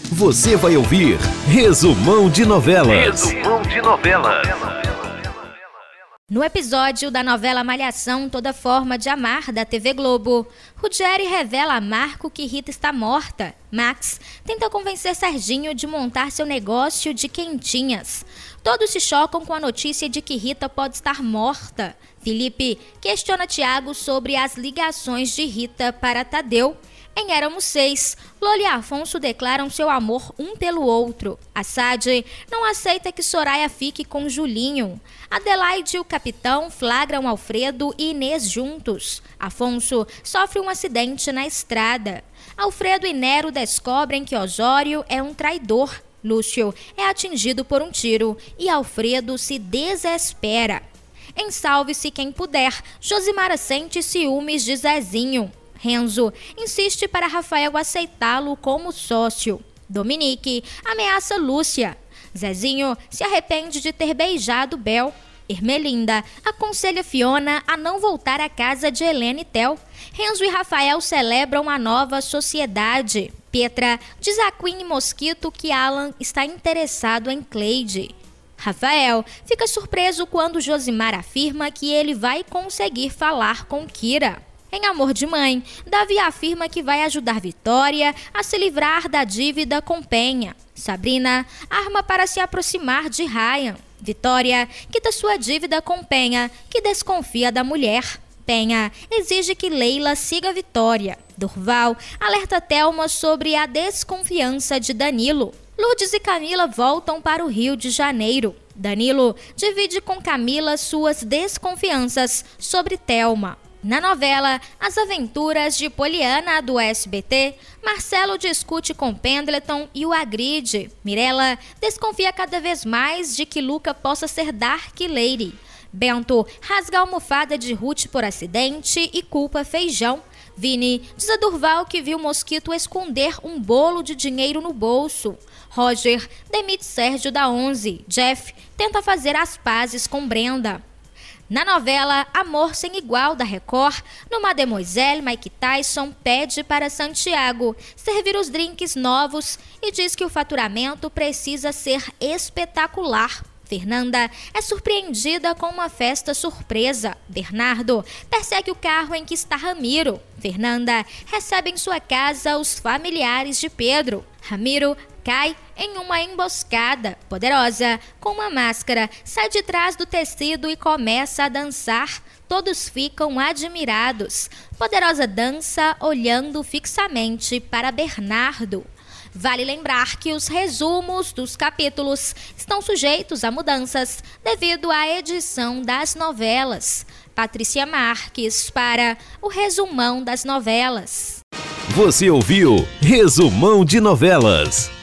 Você vai ouvir Resumão de Novelas. Resumão de Novelas. No episódio da novela Malhação, Toda Forma de Amar, da TV Globo, Ruggeri revela a Marco que Rita está morta. Max tenta convencer Serginho de montar seu negócio de quentinhas. Todos se chocam com a notícia de que Rita pode estar morta. Felipe questiona Tiago sobre as ligações de Rita para Tadeu. Em Éramos Seis, Lola e Afonso declaram seu amor um pelo outro. A Sade não aceita que Soraya fique com Julinho. Adelaide e o capitão flagram Alfredo e Inês juntos. Afonso sofre um acidente na estrada. Alfredo e Nero descobrem que Osório é um traidor. Lúcio é atingido por um tiro e Alfredo se desespera. Em Salve-se Quem Puder, Josimara sente ciúmes de Zezinho. Renzo insiste para Rafael aceitá-lo como sócio. Dominique ameaça Lúcia. Zezinho se arrepende de ter beijado Bel. Ermelinda aconselha Fiona a não voltar à casa de Helena e Tel. Renzo e Rafael celebram a nova sociedade. Petra diz a Queen e Mosquito que Alan está interessado em Cleide. Rafael fica surpreso quando Josimar afirma que ele vai conseguir falar com Kira. Em Amor de Mãe, Davi afirma que vai ajudar Vitória a se livrar da dívida com Penha. Sabrina arma para se aproximar de Ryan. Vitória quita sua dívida com Penha, que desconfia da mulher. Penha exige que Leila siga Vitória. Durval alerta Thelma sobre a desconfiança de Danilo. Lourdes e Camila voltam para o Rio de Janeiro. Danilo divide com Camila suas desconfianças sobre Thelma. Na novela As Aventuras de Poliana, do SBT, Marcelo discute com Pendleton e o agride. Mirella desconfia cada vez mais de que Luca possa ser Dark Lady. Bento rasga a almofada de Ruth por acidente e culpa Feijão. Vini diz a Durval que viu Mosquito esconder um bolo de dinheiro no bolso. Roger demite Sérgio da 11. Jeff tenta fazer as pazes com Brenda. Na novela Amor Sem Igual, da Record, no Mademoiselle, Mike Tyson pede para Santiago servir os drinks novos e diz que o faturamento precisa ser espetacular. Fernanda é surpreendida com uma festa surpresa. Bernardo persegue o carro em que está Ramiro. Fernanda recebe em sua casa os familiares de Pedro. Ramiro cai em uma emboscada. Poderosa, com uma máscara, sai de trás do tecido e começa a dançar. Todos ficam admirados. Poderosa dança olhando fixamente para Bernardo. Vale lembrar que os resumos dos capítulos estão sujeitos a mudanças devido à edição das novelas. Patrícia Marques para o Resumão das Novelas. Você ouviu Resumão de Novelas.